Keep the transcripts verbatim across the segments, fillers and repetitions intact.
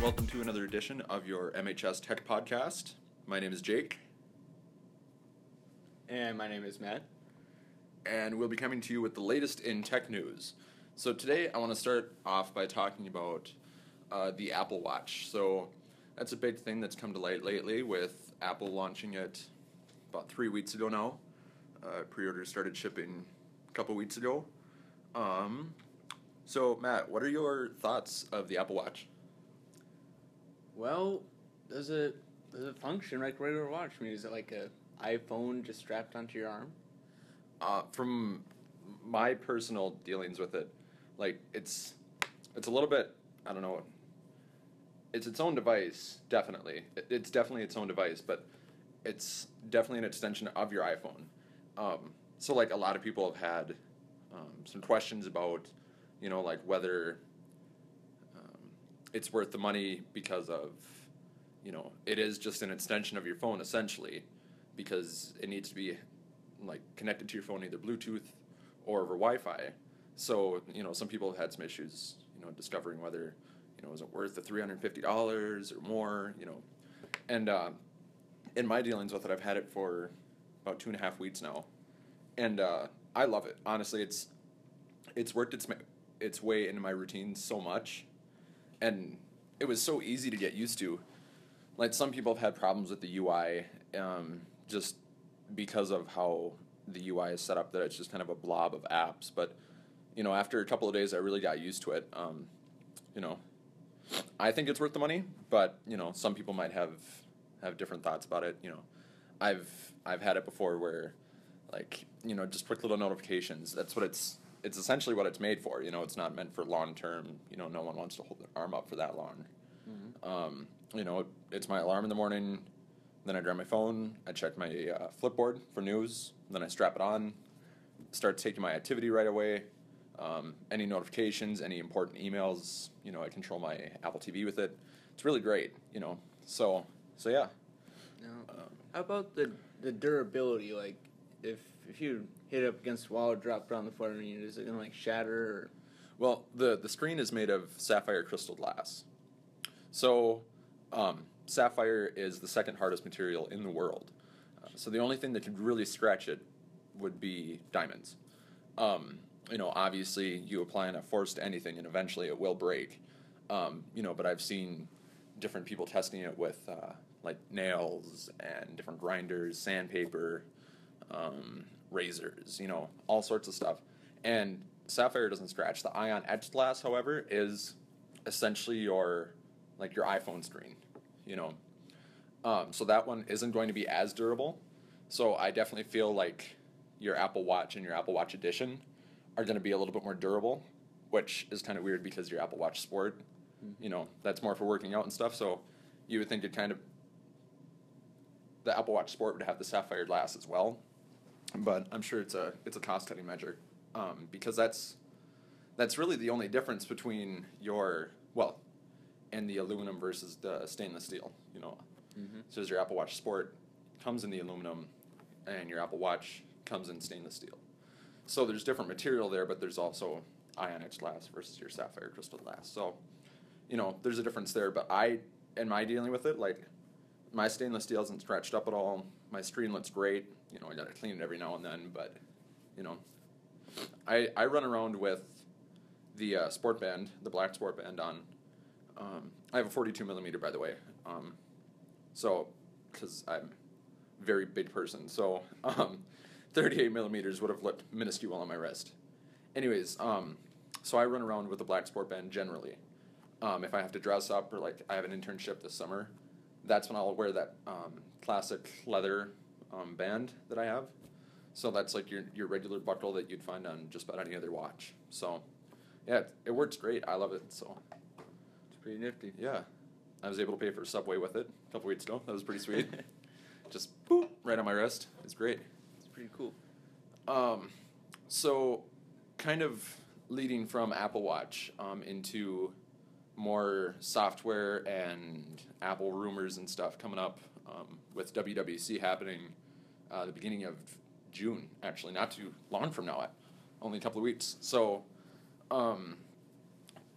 welcome to another edition of your M H S Tech Podcast. My name is Jake. And my name is Matt. And we'll be coming to you with the latest in tech news. So today I want to start off by talking about uh, the Apple Watch. So that's a big thing that's come to light lately with Apple launching it about three weeks ago now. Uh, pre-orders started shipping a couple weeks ago. Um, so Matt, what are your thoughts of the Apple Watch? Well, does it does it function like a regular watch? I mean, is it like a iPhone just strapped onto your arm? Uh, from my personal dealings with it, like it's it's a little bit, I don't know, it's its own device, definitely. It, it's definitely its own device, but it's definitely an extension of your iPhone. Um, so like a lot of people have had um, some questions about, you know, like whether um, it's worth the money because of, you know, it is just an extension of your phone essentially, because it needs to be like connected to your phone either Bluetooth or over Wi-Fi. So, you know, some people have had some issues, you know, discovering whether, you know, is it worth the three hundred fifty dollars or more, you know. And uh, in my dealings with it, I've had it for about two and a half weeks now. And uh, I love it. Honestly, it's it's worked its its way into my routine so much. And it was so easy to get used to. Like, some people have had problems with the U I, um, just because of how the U I is set up, that it's just kind of a blob of apps. But, you know, after a couple of days, I really got used to it. Um, you know, I think it's worth the money, but, you know, some people might have have different thoughts about it. You know, I've I've had it before where, like, you know, just quick little notifications. That's what it's it's essentially what it's made for. You know, it's not meant for long term. You know, no one wants to hold their arm up for that long. Mm-hmm. Um, you know, it's my alarm in the morning. Then I grab my phone, I check my uh, Flipboard for news, then I strap it on, start taking my activity right away. Um, any notifications, any important emails, you know, I control my Apple T V with it. It's really great, you know. So, so yeah. Now, um, how about the the durability? Like, if if you hit it up against the wall or drop it on the floor, I mean, is it gonna like shatter? Or? Well, the the screen is made of sapphire crystal glass, so. Um, Sapphire is the second hardest material in the world. Uh, so the only thing that could really stretch it would be diamonds. Um, you know, obviously you apply enough force to anything and eventually it will break. Um, you know, but I've seen different people testing it with uh, like nails and different grinders, sandpaper, um, razors, you know, all sorts of stuff. And sapphire doesn't scratch. The ion etched glass, however, is essentially your like your iPhone screen. You know, um, so that one isn't going to be as durable. So I definitely feel like your Apple Watch and your Apple Watch Edition are going to be a little bit more durable, which is kind of weird because your Apple Watch Sport, mm-hmm. you know, that's more for working out and stuff. So you would think it kind of, the Apple Watch Sport would have the sapphire glass as well, but I'm sure it's a it's a cost cutting measure, um, because that's that's really the only difference between your well. and the aluminum versus the stainless steel, you know. Mm-hmm. So as your Apple Watch Sport comes in the aluminum, and your Apple Watch comes in stainless steel. So there's different material there, but there's also ion-etched glass versus your sapphire crystal glass. So, you know, there's a difference there. But I, in my dealing with it, like, my stainless steel isn't scratched up at all. My screen looks great. You know, I got to clean it every now and then, but, you know, I I run around with the uh, Sport Band, the black Sport Band on. Um, I have a forty-two millimeter, by the way. Um, so, because I'm a very big person, so um, thirty-eight millimeters would have looked minuscule on my wrist. Anyways, um, so I run around with a black Sport Band generally. Um, if I have to dress up or like I have an internship this summer, that's when I'll wear that um, classic leather um, band that I have. So that's like your your regular buckle that you'd find on just about any other watch. So, yeah, it, it works great. I love it. So. Pretty nifty. Yeah. I was able to pay for Subway with it a couple weeks ago. That was pretty sweet. Just boop, right on my wrist. It's great. It's pretty cool. Um, so, kind of leading from Apple Watch um, into more software and Apple rumors and stuff coming up um, with W W C happening uh, the beginning of June, actually, not too long from now, only a couple of weeks. So, um,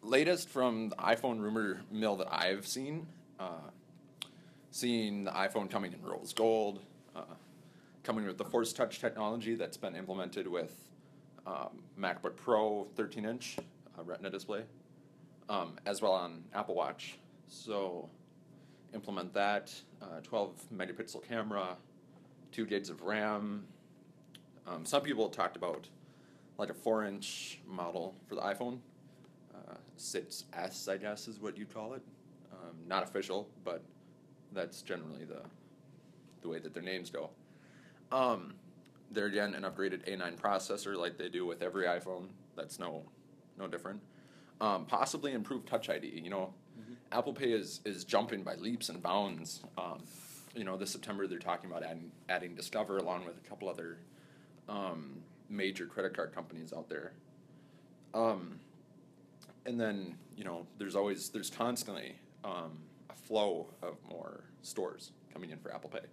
latest from the iPhone rumor mill that I've seen, uh, seeing the iPhone coming in rose gold, uh, coming with the Force Touch technology that's been implemented with um, MacBook Pro thirteen inch uh, Retina display, um, as well on Apple Watch. So implement that, uh, twelve megapixel camera, two gigs of RAM. Um, some people talked about like a four inch model for the iPhone. Uh, six S, I guess, is what you'd call it. Um, not official, but that's generally the the way that their names go. Um, they're again an upgraded A nine processor, like they do with every iPhone. That's no no different. Um, possibly improved Touch I D. You know, mm-hmm. Apple Pay is is jumping by leaps and bounds. Um, you know, this September they're talking about adding adding Discover along with a couple other um, major credit card companies out there. Um, and then you know, there's always there's constantly um, a flow of more stores coming in for Apple Pay.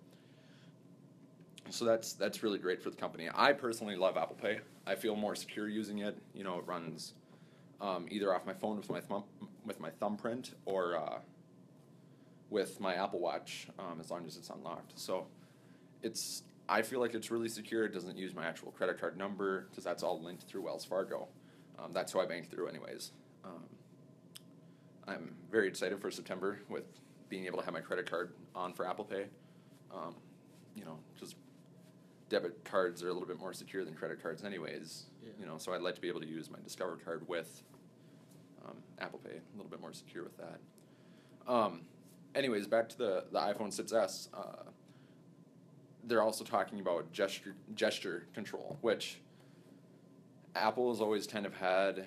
So that's that's really great for the company. I personally love Apple Pay. I feel more secure using it. You know, it runs um, either off my phone with my thumb with my thumbprint or uh, with my Apple Watch, um, as long as it's unlocked. So it's I feel like it's really secure. It doesn't use my actual credit card number because that's all linked through Wells Fargo. Um, that's who I bank through, anyways. Um, I'm very excited for September with being able to have my credit card on for Apple Pay. Um, you know, just debit cards are a little bit more secure than credit cards anyways, yeah. You know, so I'd like to be able to use my Discover card with um, Apple Pay, a little bit more secure with that. Um, anyways, back to the, the iPhone six S. Uh, they're also talking about gesture gesture control, which Apple has always kind of had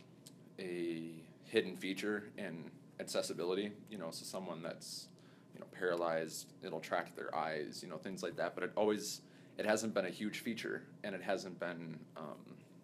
a hidden feature in accessibility, you know, so someone that's, you know, paralyzed, it'll track their eyes, you know, things like that, but it always... It hasn't been a huge feature, and it hasn't been, um,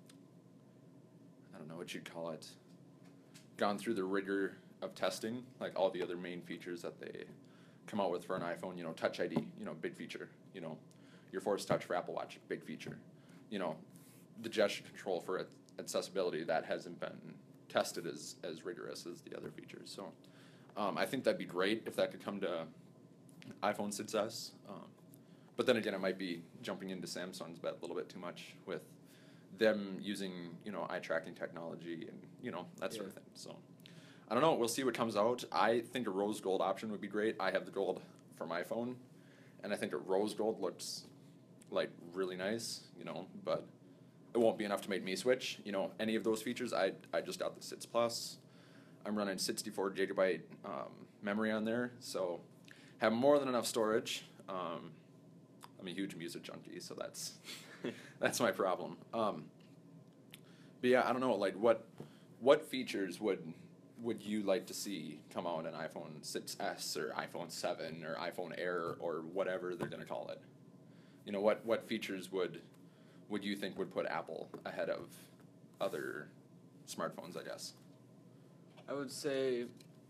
I don't know what you'd call it, gone through the rigor of testing, like all the other main features that they come out with for an iPhone. You know, Touch I D, you know, big feature. You know, your Force Touch for Apple Watch, big feature. You know, the gesture control for accessibility, that hasn't been tested as, as rigorous as the other features. So um, I think that'd be great if that could come to iPhone six S. Um, But then again, it might be jumping into Samsung's bet a little bit too much with them using, you know, eye tracking technology and, you know, that sort yeah. of thing. So, I don't know. We'll see what comes out. I think a rose gold option would be great. I have the gold for my phone, and I think a rose gold looks, like, really nice, you know, but it won't be enough to make me switch. You know, any of those features, I I just got the six Plus. I'm running sixty-four gigabyte um, memory on there, so have more than enough storage. Um, I'm a huge music junkie, so that's that's my problem. Um, but yeah, I don't know. Like, what what features would would you like to see come out in iPhone six S or iPhone seven or iPhone Air or whatever they're going to call it? You know, what what features would would you think would put Apple ahead of other smartphones? I guess. I would say,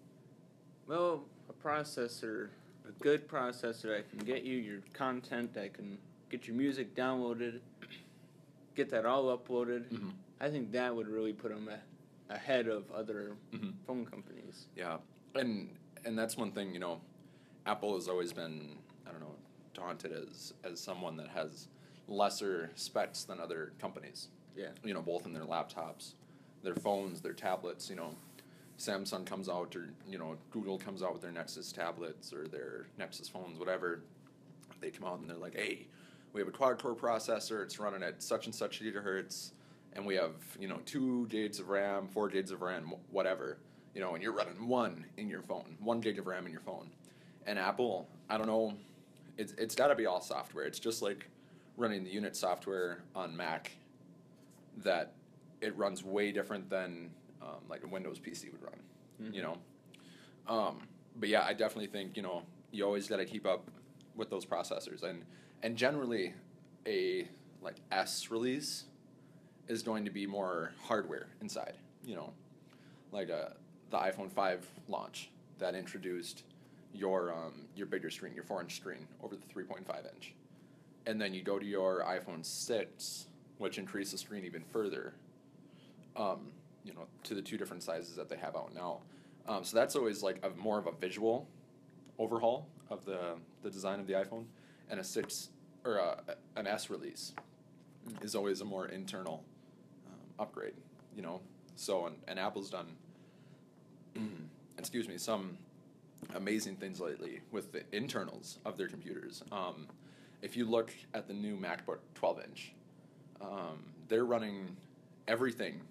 well, a processor. A good processor that can get you your content, that can get your music downloaded, get that all uploaded. Mm-hmm. I think that would really put them a, ahead of other mm-hmm. phone companies. Yeah, and and that's one thing, you know, Apple has always been, I don't know, taunted as as someone that has lesser specs than other companies. Yeah. You know, both in their laptops, their phones, their tablets, you know. Samsung comes out, or, you know, Google comes out with their Nexus tablets or their Nexus phones, whatever. They come out and they're like, hey, we have a quad-core processor, it's running at such and such gigahertz, and we have, you know, two gigs of RAM, four gigs of RAM, whatever, you know, and you're running one in your phone, one gig of RAM in your phone. And Apple, I don't know, it's it's got to be all software. It's just like running the unit software on Mac, that it runs way different than Um, like a Windows P C would run, mm-hmm. you know. Um, but yeah, I definitely think, you know, you always got to keep up with those processors, and and generally, a like S release is going to be more hardware inside, you know, like a the iPhone five launch that introduced your um, your bigger screen, your four inch screen over the three point five inch, and then you go to your iPhone six, which increased the screen even further. Um, you know, to the two different sizes that they have out now. Um, so that's always like a more of a visual overhaul of the the design of the iPhone, and a six or a, an S release mm. is always a more internal um, upgrade. You know, so and, and Apple's done, excuse me, some amazing things lately with the internals of their computers. Um, if you look at the new MacBook twelve inch, um, they're running everything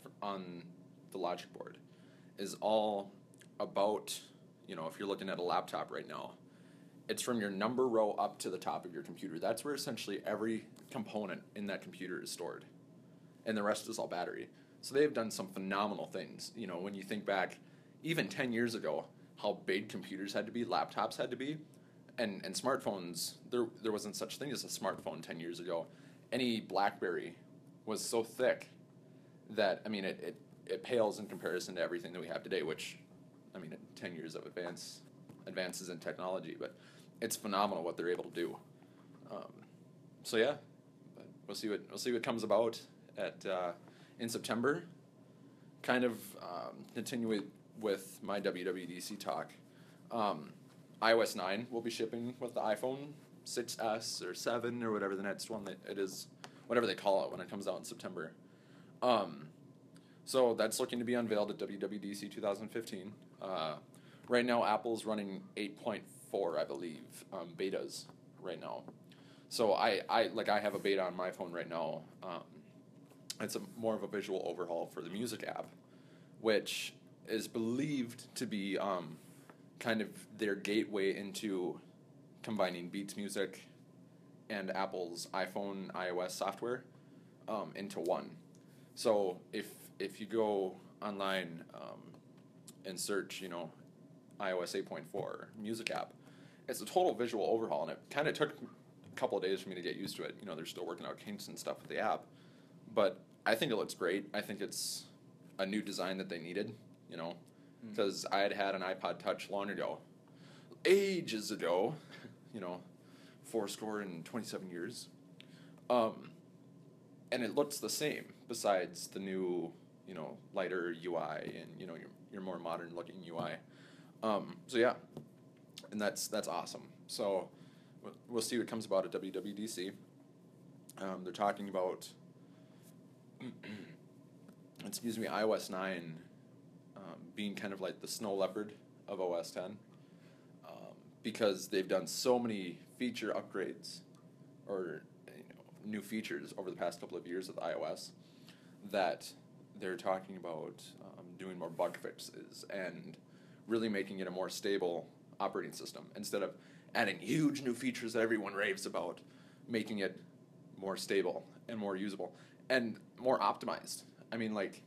on the logic board is all about, you know, if you're looking at a laptop right now, it's from your number row up to the top of your computer. That's where essentially every component in that computer is stored, and the rest is all battery. So they've done some phenomenal things. You know, when you think back, even ten years ago, how big computers had to be, laptops had to be, and, and smartphones, there there wasn't such thing as a smartphone ten years ago. Any BlackBerry was so thick that, I mean, it, it, it pales in comparison to everything that we have today, which, I mean, ten years of advance advances in technology, but it's phenomenal what they're able to do. Um, so yeah, but we'll see what we'll see what comes about at uh, in September. Kind of um, continue with my W W D C talk. Um, iOS nine will be shipping with the iPhone six S or seven or whatever the next one that it is, whatever they call it when it comes out in September. Um, so that's looking to be unveiled at W W D C twenty fifteen. Uh, right now, Apple's running eight point four, I believe, um, betas right now. So I, I like I have a beta on my phone right now. Um, it's a more of a visual overhaul for the music app, which is believed to be um, kind of their gateway into combining Beats Music and Apple's iPhone iOS software um, into one. So if if you go online um, and search, you know, iOS eight point four music app, it's a total visual overhaul, and it kind of took a couple of days for me to get used to it. You know, they're still working out kinks and stuff with the app, but I think it looks great. I think it's a new design that they needed, you know, because mm. I had had an iPod Touch long ago, ages ago, you know, four score and twenty-seven years, um, and it looks the same besides the new, you know, lighter U I and, you know, your your more modern looking U I. Um, so yeah, and that's that's awesome. So we'll see what comes about at W W D C. Um, they're talking about, excuse me, iOS nine um, being kind of like the snow leopard of O S ten, um, because they've done so many feature upgrades or, you know, new features over the past couple of years with iOS that they're talking about um, doing more bug fixes and really making it a more stable operating system instead of adding huge new features that everyone raves about, making it more stable and more usable and more optimized. I mean, like,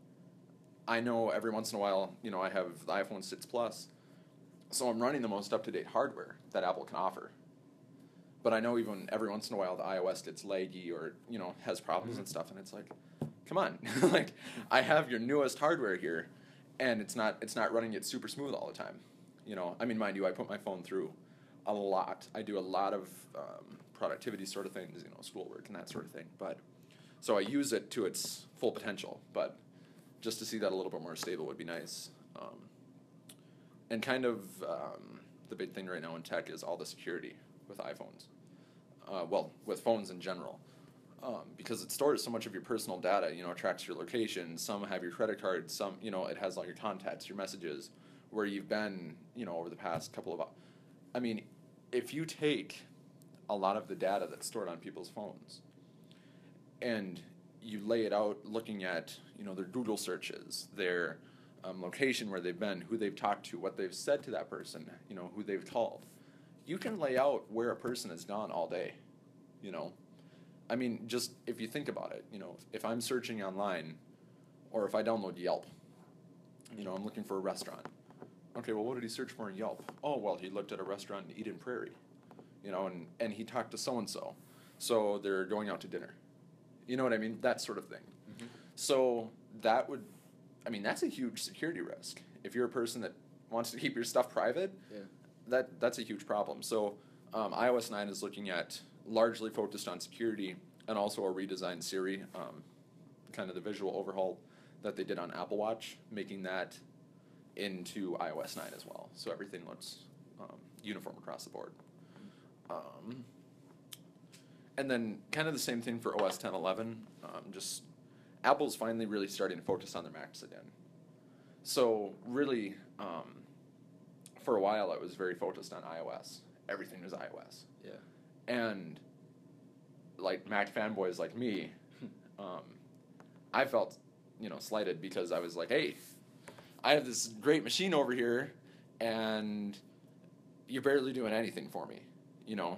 I know every once in a while, you know, I have the iPhone six Plus, so I'm running the most up-to-date hardware that Apple can offer. But I know even every once in a while the iOS gets laggy or, you know, has problems mm-hmm. and stuff, and it's like, come on. Like, I have your newest hardware here, and it's not it's not running it super smooth all the time. You know, I mean, mind you, I put my phone through a lot. I do a lot of um, productivity sort of things, you know, schoolwork and that sort of thing. But so I use it to its full potential. But just to see that a little bit more stable would be nice. Um, and kind of um, the big thing right now in tech is all the security with iPhones. Uh, well, with phones in general. Um, because it stores so much of your personal data, you know, it tracks your location, some have your credit card, some, you know, it has all your contacts, your messages, where you've been, you know, over the past couple of, I mean, if you take a lot of the data that's stored on people's phones and you lay it out looking at, you know, their Google searches, their um, location where they've been, who they've talked to, what they've said to that person, you know, who they've called, you can lay out where a person has gone all day, you know. I mean, just if you think about it, you know, if I'm searching online or if I download Yelp, you know, I'm looking for a restaurant. Okay, well, what did he search for in Yelp? Oh, well, he looked at a restaurant in Eden Prairie, you know, and, and he talked to so-and-so. So they're going out to dinner. You know what I mean? That sort of thing. Mm-hmm. So that would, I mean, that's a huge security risk. If you're a person that wants to keep your stuff private, yeah. that that's a huge problem. So um, iOS nine is looking at largely focused on security and also a redesigned Siri, um, kind of the visual overhaul that they did on Apple Watch, making that into i O S nine as well. So everything looks um, uniform across the board. Um, and then kind of the same thing for O S ten eleven. Um, just Apple's finally really starting to focus on their Macs again. So really, um, for a while, I was very focused on iOS. Everything was iOS. Yeah. And like Mac fanboys like me, um, I felt, you know, slighted because I was like, hey, I have this great machine over here, and you're barely doing anything for me, you know.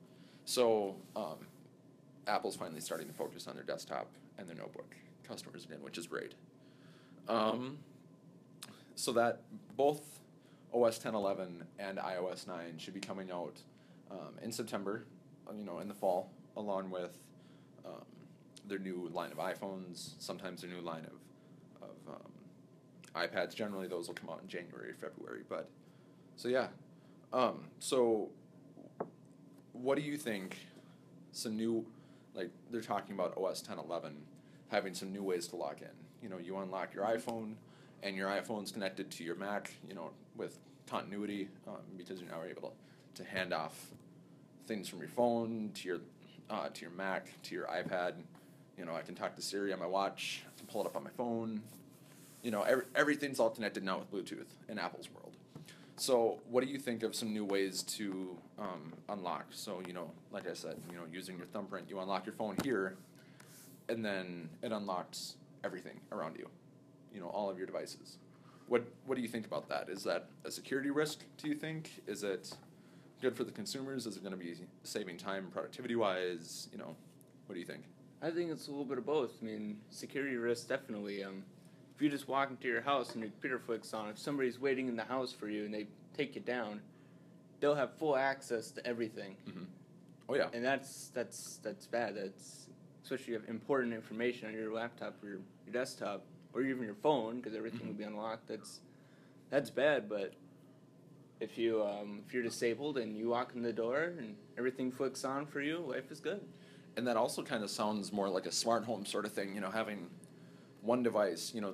So um, Apple's finally starting to focus on their desktop and their notebook customers again, which is great. Um, so that both O S ten eleven and i O S nine should be coming out um, in September, you know, in the fall, along with um, their new line of iPhones, sometimes their new line of, of um, iPads. Generally, those will come out in January, February. But so yeah, um, so what do you think? Some new, like they're talking about O S ten eleven having some new ways to log in. You know, you unlock your iPhone, and your iPhone's connected to your Mac. You know, with continuity um, because you're now able to, to hand off things from your phone to your uh, to your Mac to your iPad. You know, I can talk to Siri on my watch. I can pull it up on my phone. You know, every, everything's all connected now with Bluetooth in Apple's world. So what do you think of some new ways to um, unlock? So, you know, like I said, you know, using your thumbprint, you unlock your phone here, and then it unlocks everything around you, you know, all of your devices. What What do you think about that? Is that a security risk, do you think? Is it good for the consumers? Is it going to be saving time productivity-wise? You know, what do you think? I think it's a little bit of both. I mean, security risk, definitely. Um, if you just walk into your house and your computer flicks on, if somebody's waiting in the house for you and they take you down, they'll have full access to everything. Mm-hmm. Oh, yeah. And that's that's that's bad. That's especially if you have important information on your laptop or your, your desktop or even your phone, because everything Mm-hmm. will be unlocked. That's that's bad. But if you um, if you're disabled and you walk in the door and everything flicks on for you, life is good. And that also kind of sounds more like a smart home sort of thing, you know, having one device, you know.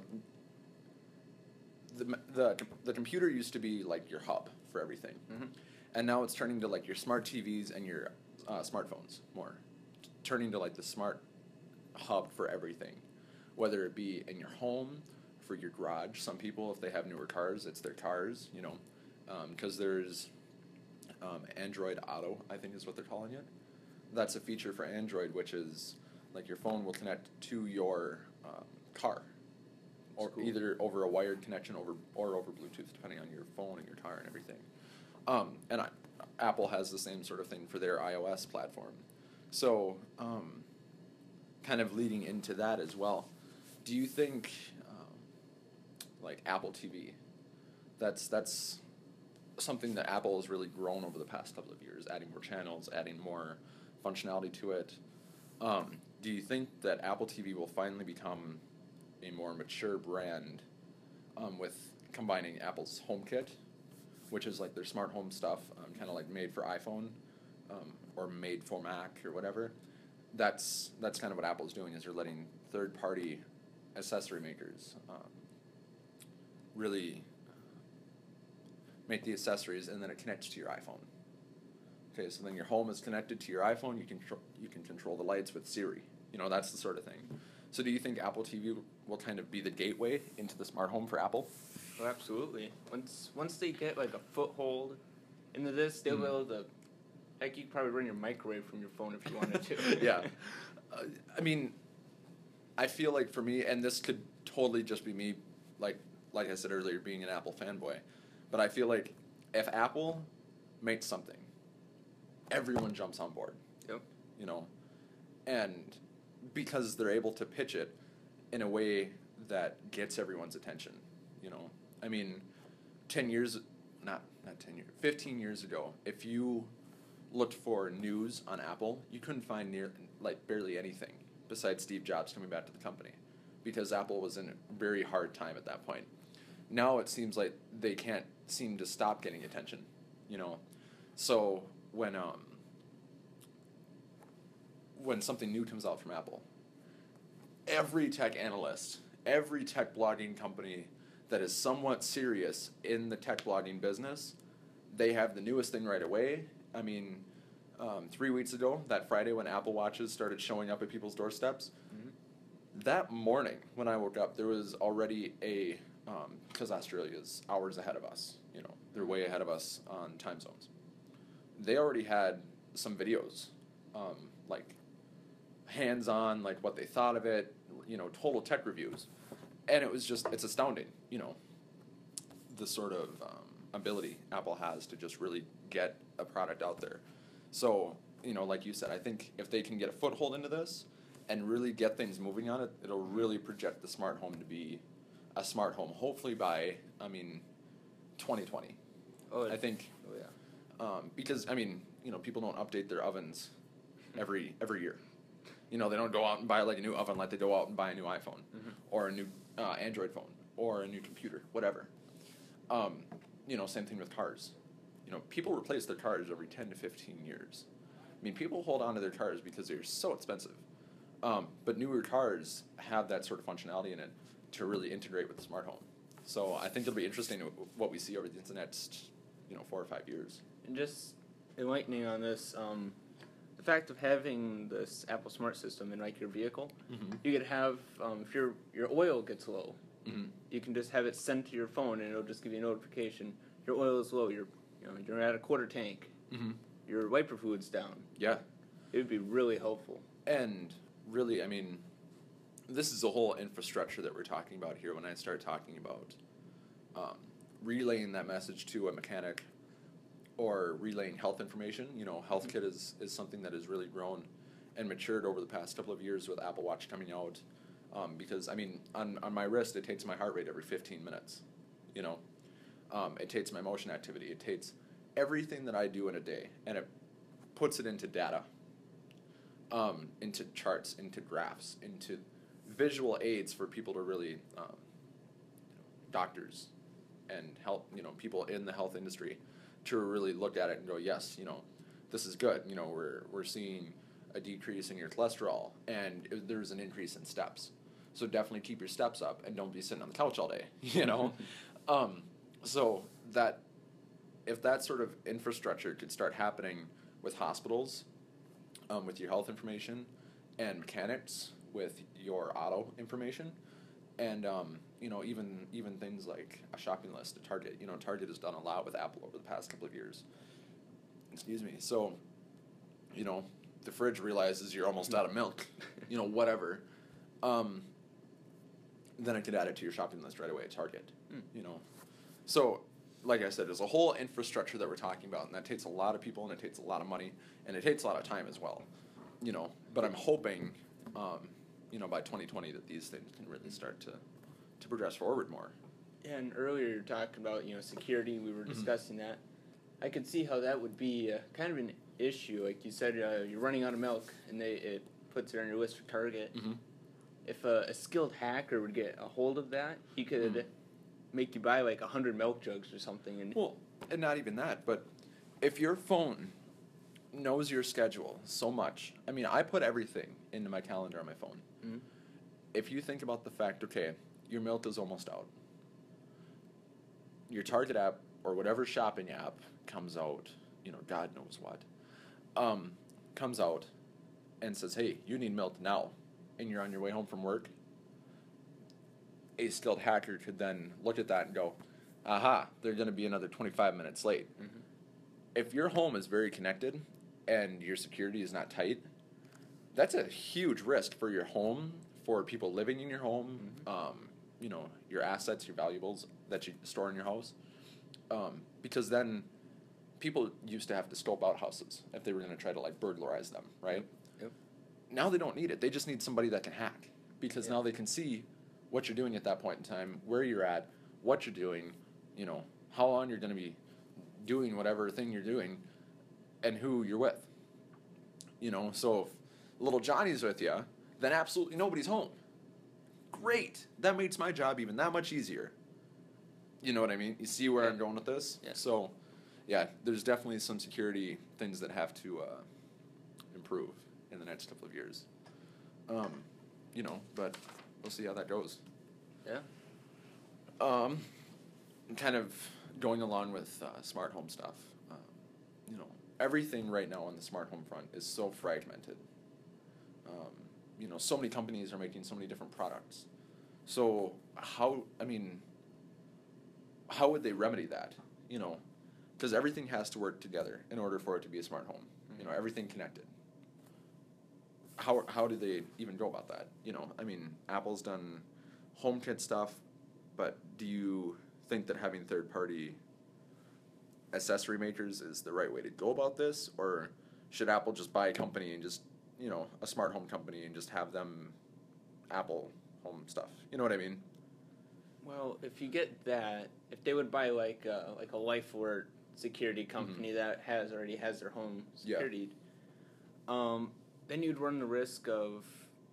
The, the, the computer used to be like your hub for everything. Mm-hmm. And now it's turning to like your smart T Vs and your uh, smartphones more. T- turning to like the smart hub for everything. Whether it be in your home, for your garage. Some people, if they have newer cars, it's their cars, you know. Because um, there's um, Android Auto, I think is what they're calling it. That's a feature for Android, which is like your phone will connect to your um, car, or cool. either over a wired connection over or over Bluetooth, depending on your phone and your car and everything. Um, and I, Apple has the same sort of thing for their iOS platform. So, um, kind of leading into that as well, do you think, um, like Apple T V, that's that's something that Apple has really grown over the past couple of years, adding more channels, adding more functionality to it. Um, do you think that Apple T V will finally become a more mature brand um, with combining Apple's HomeKit, which is like their smart home stuff, um, kind of like made for iPhone um, or made for Mac or whatever? That's that's kind of what Apple's doing, is they're letting third-party accessory makers um, really make the accessories, and then it connects to your iPhone. Okay, so then your home is connected to your iPhone. You can tr- you can control the lights with Siri. You know, that's the sort of thing. So do you think Apple T V will kind of be the gateway into the smart home for Apple? Oh, absolutely. Once once they get like a foothold into this, they'll Mm. be able to. Like, you could probably run your microwave from your phone if you wanted to. Yeah. Uh, I mean, I feel like for me, and this could totally just be me, like like I said earlier, being an Apple fanboy, but I feel like if Apple makes something, everyone jumps on board. Yep. You know, and because they're able to pitch it in a way that gets everyone's attention. You know, I mean, ten years, not not ten years, fifteen years ago, if you looked for news on Apple, you couldn't find near like barely anything besides Steve Jobs coming back to the company, because Apple was in a very hard time at that point. Now it seems like they can't seem to stop getting attention, you know. So when um when something new comes out from Apple, every tech analyst every tech blogging company that is somewhat serious in the tech blogging business, they have the newest thing right away. I mean, um, three weeks ago, that Friday when Apple Watches started showing up at people's doorsteps, mm-hmm. that morning when I woke up, there was already a, because um, Australia is hours ahead of us, you know, they're way ahead of us on time zones. They already had some videos, um, like hands-on, like what they thought of it, you know, total tech reviews. And it was just, it's astounding, you know, the sort of um, ability Apple has to just really get a product out there. So, you know, like you said, I think if they can get a foothold into this and really get things moving on it, it'll really project the smart home to be a smart home, hopefully by, I mean, twenty twenty. Oh, I think. Oh, yeah. Um, because, I mean, you know, people don't update their ovens every every year. You know, they don't go out and buy like a new oven like they go out and buy a new iPhone mm-hmm. or a new uh, Android phone or a new computer, whatever. Um, you know, same thing with cars. You know, people replace their cars every ten to fifteen years. I mean, people hold on to their cars because they're so expensive. Um, but newer cars have that sort of functionality in it to really integrate with the smart home. So I think it'll be interesting what we see over the next, you know, four or five years. And just enlightening on this, um, the fact of having this Apple Smart System in like your vehicle, mm-hmm. you could have um, if your your oil gets low, mm-hmm. you can just have it sent to your phone and it'll just give you a notification. Your oil is low. You're you know you're at a quarter tank. Mm-hmm. Your wiper fluid's down. Yeah, it would be really helpful. And really, I mean, this is the whole infrastructure that we're talking about here. When I start talking about um, relaying that message to a mechanic or relaying health information, you know, HealthKit is, is something that has really grown and matured over the past couple of years with Apple Watch coming out. Um, because, I mean, on, on my wrist, it takes my heart rate every fifteen minutes, you know. Um, it takes my motion activity. It takes everything that I do in a day, and it puts it into data, um, into charts, into graphs, into visual aids for people to really, um, doctors and health, you know, people in the health industry to really look at it and go, yes, you know, this is good. You know, we're we're seeing a decrease in your cholesterol, and it, there's an increase in steps. So definitely keep your steps up and don't be sitting on the couch all day, you know? um, so that, if that sort of infrastructure could start happening with hospitals, um, with your health information, and mechanics with your auto information, and, um, you know, even even things like a shopping list at Target. You know, Target has done a lot with Apple over the past couple of years. Excuse me. So, you know, the fridge realizes you're almost out of milk, you know, whatever. Um, then it could add it to your shopping list right away at Target, mm. you know. So, like I said, there's a whole infrastructure that we're talking about, and that takes a lot of people, and it takes a lot of money, and it takes a lot of time as well, you know. But I'm hoping, um, you know, by twenty twenty that these things can really start to, to progress forward more. Yeah, and earlier you were talking about, you know, security. We were discussing mm-hmm. that. I could see how that would be uh, kind of an issue. Like you said, uh, you're running out of milk, and they it puts it on your list for Target. Mm-hmm. If a, a skilled hacker would get a hold of that, he could mm-hmm. make you buy like a hundred milk jugs or something. And well, and not even that, but if your phone knows your schedule so much, I mean, I put everything into my calendar on my phone. Mm-hmm. If you think about the fact, okay, your milk is almost out. Your Target app or whatever shopping app comes out, you know, God knows what, um, comes out and says, hey, you need milk now, and you're on your way home from work, a skilled hacker could then look at that and go, aha, they're going to be another twenty-five minutes late. Mm-hmm. If your home is very connected and your security is not tight, that's a huge risk for your home, for people living in your home, mm-hmm. um, you know, your assets, your valuables that you store in your house. Um, because then people used to have to scope out houses if they were going to try to, like, burglarize them, right? Yep. Yep. Now they don't need it. They just need somebody that can hack, because yep. now they can see what you're doing at that point in time, where you're at, what you're doing, you know, how long you're going to be doing whatever thing you're doing, and who you're with. You know, so if little Johnny's with you, then absolutely nobody's home. Great. That makes my job even that much easier. You know what I mean? You see where yeah. I'm going with this? Yeah. So, yeah, there's definitely some security things that have to uh, improve in the next couple of years. Um, you know, but we'll see how that goes. Yeah. Um, kind of going along with uh, smart home stuff. Um, you know, everything right now on the smart home front is so fragmented. Um, you know, so many companies are making so many different products. So how, I mean, how would they remedy that? You know, because everything has to work together in order for it to be a smart home. Mm-hmm. You know, everything connected. How how do they even go about that? You know, I mean, Apple's done HomeKit stuff, but do you think that having third-party accessory makers is the right way to go about this, or should Apple just buy a company and just, you know, a smart home company and just have them Apple home stuff? You know what I mean? Well, if you get that, if they would buy like a, like a LifeAlert security company mm-hmm. that has already has their home security, yeah. um, then you'd run the risk of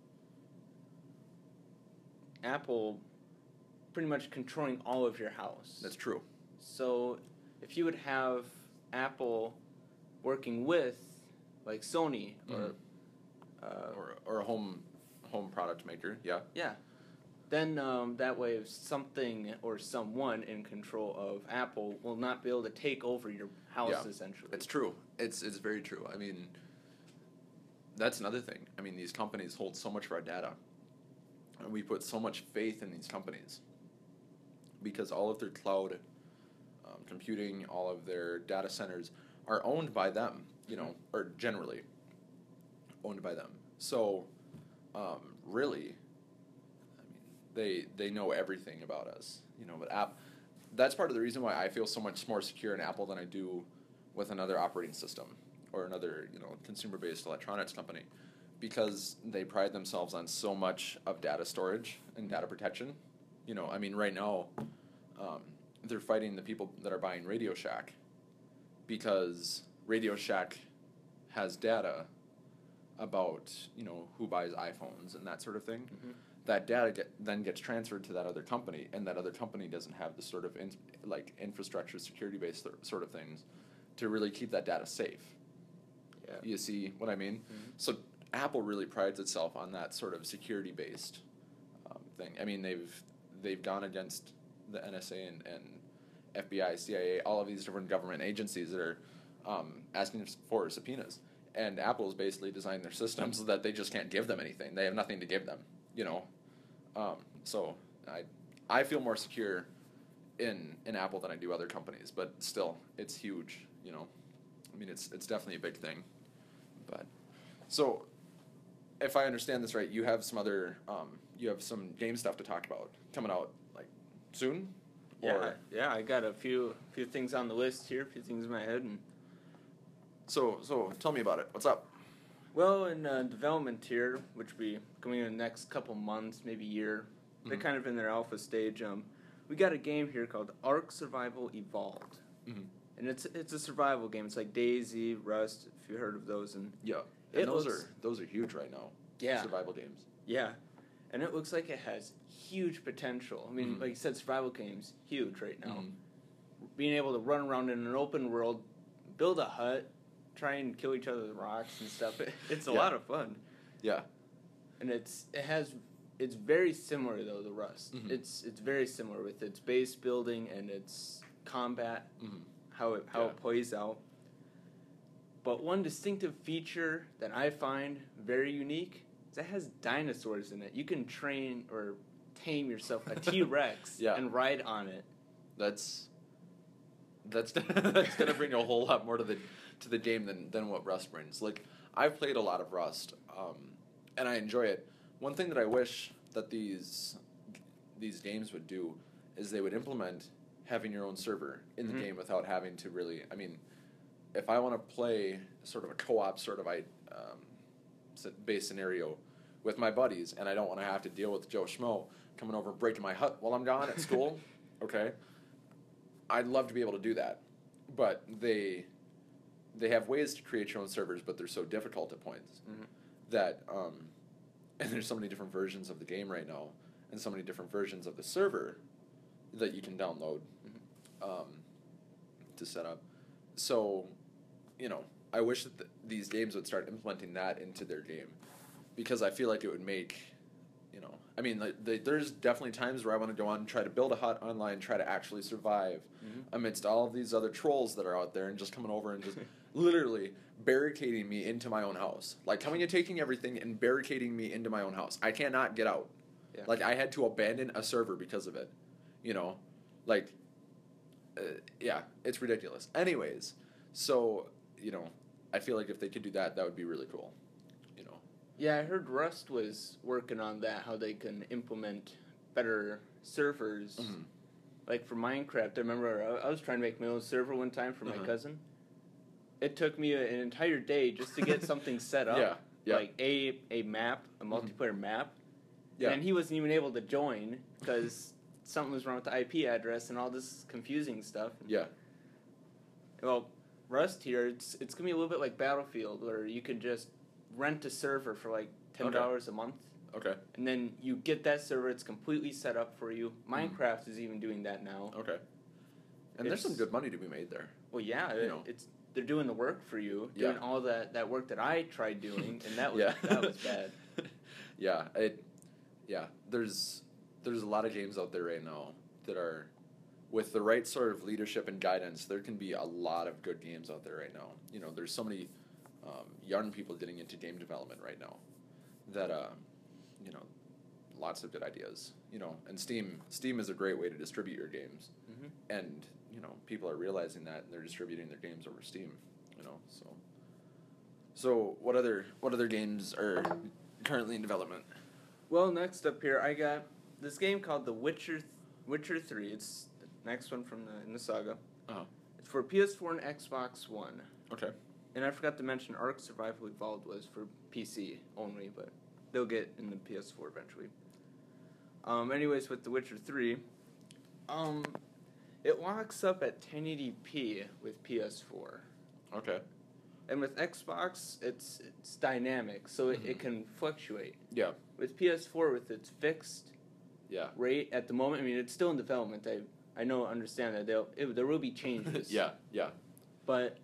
Apple pretty much controlling all of your house. That's true. So if you would have Apple working with like Sony or mm-hmm. uh, or or a home home product maker, yeah. Yeah. Then um, that way if something or someone in control of Apple will not be able to take over your house yeah. essentially. It's true. It's it's very true. I mean, that's another thing. I mean, these companies hold so much of our data. And we put so much faith in these companies because all of their cloud um, computing, all of their data centers are owned by them, you know, or generally owned by them. So, um, really, I mean, they they know everything about us, you know. But app, that's part of the reason why I feel so much more secure in Apple than I do with another operating system or another, you know, consumer-based electronics company, because they pride themselves on so much of data storage and data protection. You know, I mean, right now, um, they're fighting the people that are buying Radio Shack because Radio Shack has data about, you know, who buys iPhones and that sort of thing. Mm-hmm. That data get, then gets transferred to that other company, and that other company doesn't have the sort of in, like infrastructure, security-based th- sort of things to really keep that data safe. Yeah. You see what I mean? Mm-hmm. So Apple really prides itself on that sort of security-based um, thing. I mean, they've they've gone against the N S A and, and F B I, C I A, all of these different government agencies that are um, asking for subpoenas. And Apple's basically designed their system so that they just can't give them anything. They have nothing to give them, you know. Um, so I I feel more secure in in Apple than I do other companies, but still, it's huge, you know. I mean, it's it's definitely a big thing. But so, if I understand this right, you have some other um, you have some game stuff to talk about coming out like soon. Yeah, or? yeah. I got a few few things on the list here, a few things in my head, and so so tell me about it. What's up? Well, in uh, development here, which will be coming in the next couple months, maybe year, mm-hmm. they're kind of in their alpha stage. Um, we got a game here called Ark Survival Evolved, mm-hmm. and it's it's a survival game. It's like DayZ, Rust, if you heard of those, and yeah, and it those looks, are those are huge right now. Yeah, survival games. Yeah, and it looks like it has huge potential. I mean, mm-hmm. like you said, survival games huge right now. Mm-hmm. Being able to run around in an open world, build a hut, try and kill each other with rocks and stuff. It, it's a yeah. lot of fun. Yeah, and it's it has it's very similar though to Rust. Mm-hmm. It's it's very similar with its base building and its combat, mm-hmm. how it how yeah. it plays out. But one distinctive feature that I find very unique is it has dinosaurs in it. You can train or tame yourself a T-Rex yeah. and ride on it. That's that's that's gonna bring a whole lot more to the to the game than, than what Rust brings. Like, I've played a lot of Rust, um, and I enjoy it. One thing that I wish that these these games would do is they would implement having your own server in the mm-hmm. game without having to really, I mean, if I want to play sort of a co-op sort of um, base scenario with my buddies, and I don't want to have to deal with Joe Schmo coming over and breaking my hut while I'm gone at school, okay, I'd love to be able to do that. But they... They have ways to create your own servers, but they're so difficult at points mm-hmm. that, um, and there's so many different versions of the game right now, and so many different versions of the server that you can download mm-hmm. um, to set up. So, you know, I wish that th- these games would start implementing that into their game, because I feel like it would make You know, I mean, like, the, there's definitely times where I want to go on and try to build a hut online, try to actually survive Mm-hmm. amidst all of these other trolls that are out there and just coming over and just literally barricading me into my own house. Like, coming and taking everything and barricading me into my own house. I cannot get out. Yeah. Like, I had to abandon a server because of it. You know? Like, uh, yeah, it's ridiculous. Anyways, so, you know, I feel like if they could do that, that would be really cool. You know? Yeah, I heard Rust was working on that, how they can implement better servers. Mm-hmm. Like for Minecraft, I remember I I was trying to make my own server one time for my Uh-huh. cousin. It took me an entire day just to get something set up. Yeah, yeah. Like a a map, a multiplayer map. Yeah. And he wasn't even able to join because something was wrong with the I P address and all this confusing stuff. Yeah. Well, Rust here, it's it's gonna be a little bit like Battlefield, where you could just rent a server for like ten dollars a month, Okay. and then you get that server. It's completely set up for you. Minecraft is even doing that now. Okay. And there's some It's- good money to be made there. Well, yeah, You it- know. it's they're doing the work for you, doing Yeah. all that, that work that I tried doing, and that was Yeah. that was bad. yeah. It. Yeah. There's there's a lot of games out there right now that are, with the right sort of leadership and guidance, there can be a lot of good games out there right now. You know, there's so many um, young people getting into game development right now that uh, you know, lots of good ideas. You know, and Steam Steam is a great way to distribute your games, hmm and you know, people are realizing that and they're distributing their games over Steam. You know, so. So what other what other games are currently in development? Well, next up here, I got this game called The Witcher, th- Witcher Three. It's the next one from the in the saga. Oh. It's for P S four and Xbox One. Okay. And I forgot to mention Ark Survival Evolved was for P C only, but they'll get in the P S four eventually. Um, anyways, with The Witcher three, um, it locks up at ten eighty p with P S four. Okay. And with Xbox, it's it's dynamic, so it, Mhm. it can fluctuate. Yeah. With P S four, with its fixed Yeah. rate at the moment, I mean, it's still in development. I I know, understand that they'll, it, there will be changes. yeah. Yeah. But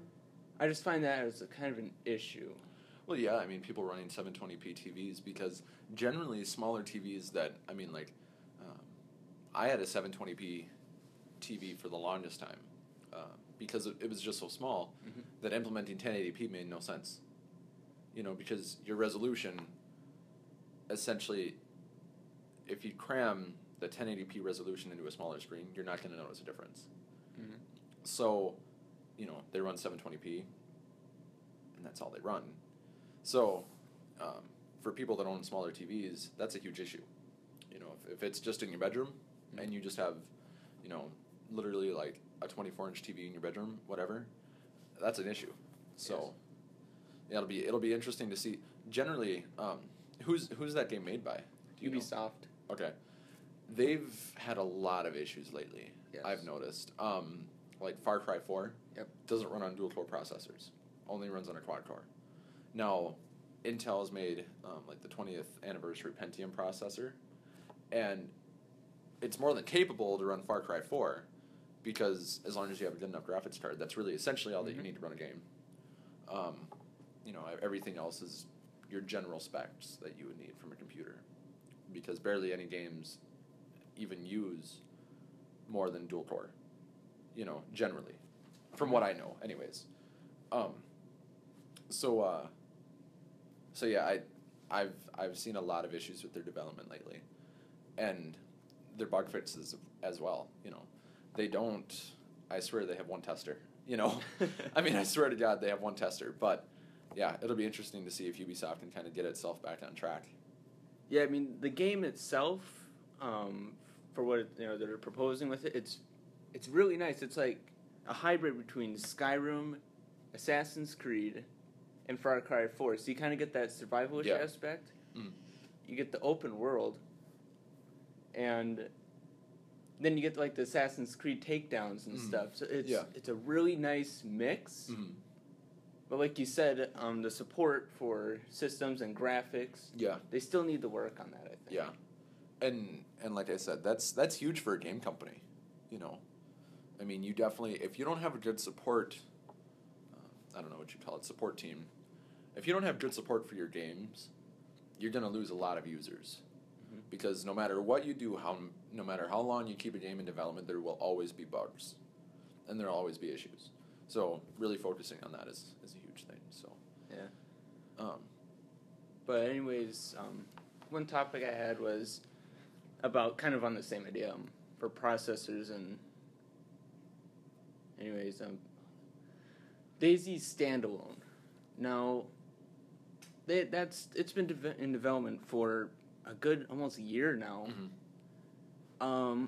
I just find that as a kind of an issue. Well, yeah. I mean, people running seven twenty p T Vs because generally smaller T Vs that I mean, like, um, I had a seven twenty p T V for the longest time uh, because it, it was just so small Mhm. that implementing ten eighty p made no sense. You know, because your resolution, essentially, if you cram the ten eighty p resolution into a smaller screen, you're not going to notice a difference. Mhm. So, you know, they run seven twenty p, and that's all they run. So, um, for people that own smaller T Vs, that's a huge issue. You know, if, if it's just in your bedroom, and you just have, you know, literally like a twenty-four inch T V in your bedroom, whatever, that's an issue. So, Yes. yeah, it'll be it'll be interesting to see. Generally, um, who's who's that game made by? Do you know? Ubisoft. Okay. They've had a lot of issues lately, Yes. I've noticed. Um, like Far Cry four Yep. doesn't run on dual-core processors. Only runs on a quad-core. Now, Intel's made um, like the twentieth anniversary Pentium processor, and it's more than capable to run Far Cry four, because as long as you have a good enough graphics card, that's really essentially all that you Mhm. need to run a game. Um, you know, everything else is your general specs that you would need from a computer, because barely any games even use more than dual core, you know, generally, from what I know, anyways. Um, so, uh, so yeah, I, I've I've seen a lot of issues with their development lately, and their bug fixes as well. You know, they don't. I swear they have one tester. You know, I mean, I swear to God they have one tester. But yeah, it'll be interesting to see if Ubisoft can kind of get itself back on track. Yeah, I mean, the game itself, um, for what it, you know they're proposing with it, it's it's really nice. It's like a hybrid between Skyrim, Assassin's Creed, and Far Cry four. So you kind of get that survivalish Yeah. aspect. Mm. You get the open world, and then you get like the Assassin's Creed takedowns and Mhm. stuff. So it's Yeah. it's a really nice mix. Mm-hmm. But like you said, um, the support for systems and graphics, Yeah. they still need to work on that. I think. Yeah, and and like I said, that's that's huge for a game company. You know, I mean, you definitely, if you don't have a good support, uh, I don't know what you call it, support team. If you don't have good support for your games, you're gonna lose a lot of users. because no matter what you do, how no matter how long you keep a game in development, there will always be bugs, and there will always be issues. So really focusing on that is, is a huge thing. So Yeah. um, But anyways, um, one topic I had was about kind of on the same idea um, for processors and. Anyways, um, DayZ standalone. Now, they, that's it's been de- in development for a good almost a year now. mhm. Um,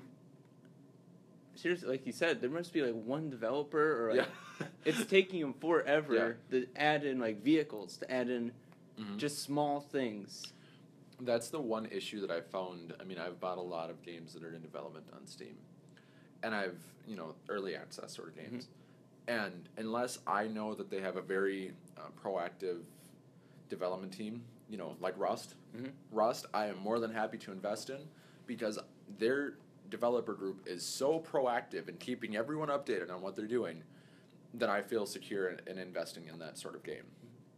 seriously, like you said, there must be like one developer, or like, Yeah. it's taking them forever to add in like vehicles, to add in Mhm. just small things. That's the one issue that I've found. I mean, I've bought a lot of games that are in development on Steam, and I've, you know, early access sort of games. Mm-hmm. And unless I know that they have a very uh, proactive development team, you know, like Rust, Mm-hmm. Rust, I am more than happy to invest in, because their developer group is so proactive in keeping everyone updated on what they're doing that I feel secure in, in investing in that sort of game.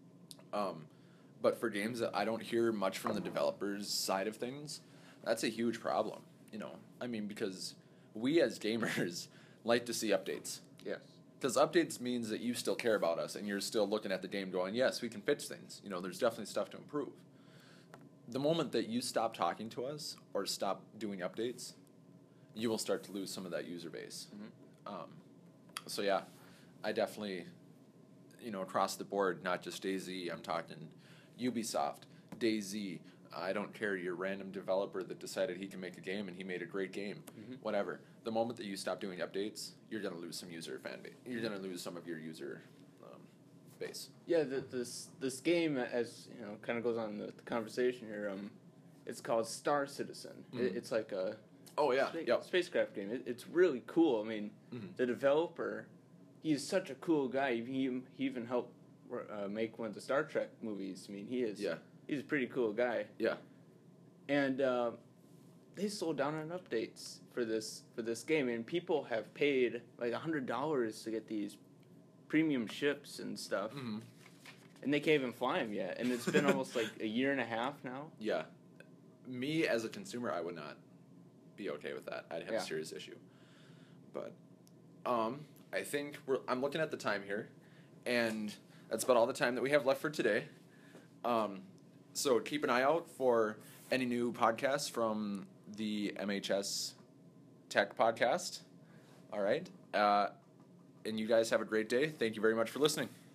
Um, but for games that I don't hear much from the developers' side of things, that's a huge problem. You know, I mean, because we as gamers like to see updates. Yes. Because updates means that you still care about us and you're still looking at the game going, yes, we can fix things. You know, there's definitely stuff to improve. The moment that you stop talking to us or stop doing updates, you will start to lose some of that user base. Mm-hmm. Um, so yeah, I definitely, you know, across the board, not just DayZ, I'm talking Ubisoft, DayZ, I don't care, your random developer that decided he can make a game and he made a great game, Mm-hmm. whatever. The moment that you stop doing updates, you're going to lose some user fan base. You're going to lose some of your user um, base. Yeah, the, this this game, as you know, kind of goes on the, the conversation here. Um, it's called Star Citizen. Mhm. It, it's like a Oh, yeah. spa- Yep. spacecraft game. It, it's really cool. I mean, Mhm. the developer, he's such a cool guy. He he even helped uh, make one of the Star Trek movies. I mean, he is. Yeah. He's a pretty cool guy. Yeah. And uh, they slowed down on updates for this for this game, and people have paid like a hundred dollars to get these premium ships and stuff. Mhm. And they can't even fly them yet. And it's been almost like a year and a half now. Yeah. Me, as a consumer, I would not be okay with that. I'd have Yeah. a serious issue. But um, I think we're, I'm looking at the time here, and that's about all the time that we have left for today. Um, so keep an eye out for any new podcasts from the M H S Tech Podcast. All right. Uh, and you guys have a great day. Thank you very much for listening.